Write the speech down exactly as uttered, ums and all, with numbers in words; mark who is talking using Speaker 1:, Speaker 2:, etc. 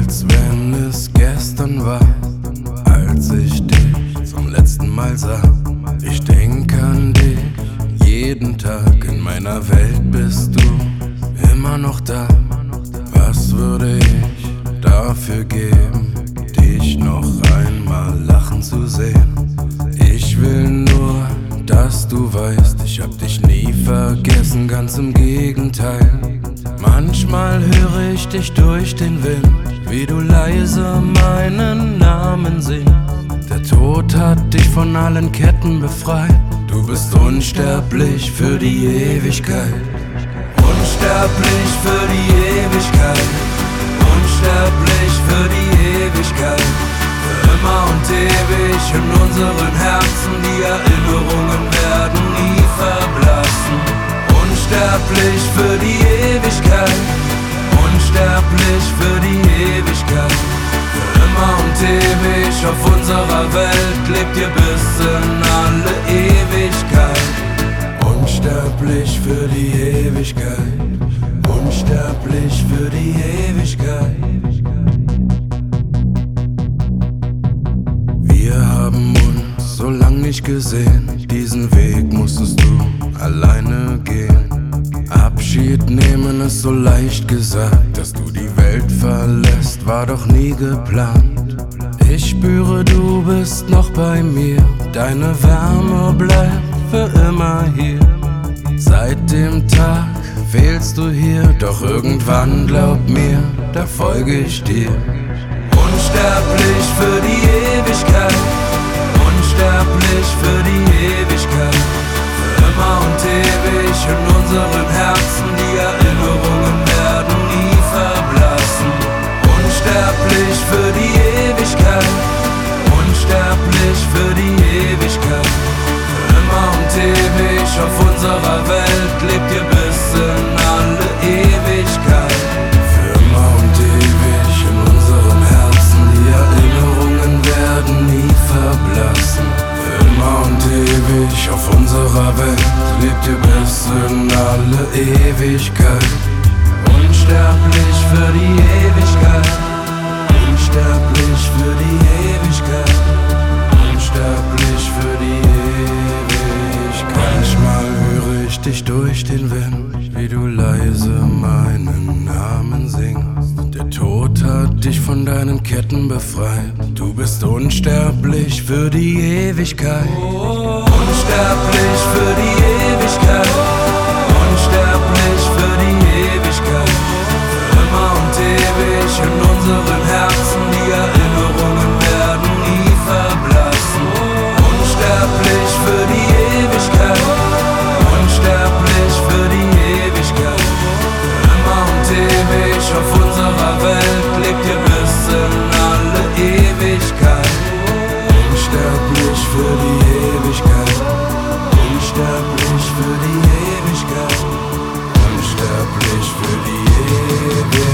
Speaker 1: als wenn es gestern war, als ich dich zum letzten Mal sah. Ich denk an dich jeden Tag, in meiner Welt bist du immer noch da. Was würde ich dafür geben, dich noch einmal lachen zu sehen? Ich will nur, dass du weißt, ich hab dich nie vergessen, ganz im Gegenteil. Manchmal höre ich dich durch den Wind, wie du leise meinen Namen singst. Der Tod hat dich von allen Ketten befreit. Du bist unsterblich für die Ewigkeit. Unsterblich für die Ewigkeit. Unsterblich für die Ewigkeit. Für immer und ewig in unseren Herzen. Die Erinnerungen werden nie verblassen. Unsterblich für die Ewigkeit. Unsterblich für die Ewigkeit. Für immer und ewig auf unserer Welt lebt ihr bis in alle Ewigkeit. Unsterblich für die Ewigkeit. Unsterblich für die Ewigkeit. Wir haben uns so lang nicht gesehen. Diesen Weg musstest du alleine gehen. Abschied nehmen ist so leicht gesagt. Dass du die Welt verlässt, war doch nie geplant. Ich spüre, du bist noch bei mir. Deine Wärme bleibt für immer hier. Seit dem Tag fehlst du hier. Doch irgendwann, glaub mir, da folge ich dir. Unsterblich für die Ewigkeit. Unsterblich für die Ewigkeit. Für immer und ewig in unseren Herzen. Die Erinnerungen werden nie verblassen. Unsterblich für die Ewigkeit. Unsterblich für die Ewigkeit. Für immer und ewig auf unserer Welt lebt ihr bis in alle Ewigkeit. Für immer und ewig in unseren Herzen. Die Erinnerungen werden nie verblassen. Für immer und ewig auf unserer Welt lebt ihr bis in alle Ewigkeit. Unsterblich für die Ewigkeit. Unsterblich für die Ewigkeit. Unsterblich für die Ewigkeit. Manchmal höre ich dich durch den Wind, wie du leise meinen Namen singst. Der Tod hat dich von deinen Ketten befreit. Du bist unsterblich für die Ewigkeit. Unsterblich für die Ewigkeit. Unsterblich für die Ewigkeit. Für immer und ewig in unseren Herzen. Die Erinnerungen werden nie verblassen. Unsterblich für die Ewigkeit. Unsterblich für die Ewigkeit. Für immer und ewig auf unserer Welt lebt ihr bis in alle Ewigkeit. Unsterblich für die Ewigkeit. Unsterblich für die Ewigkeit. Unsterblich für die Ewigkeit.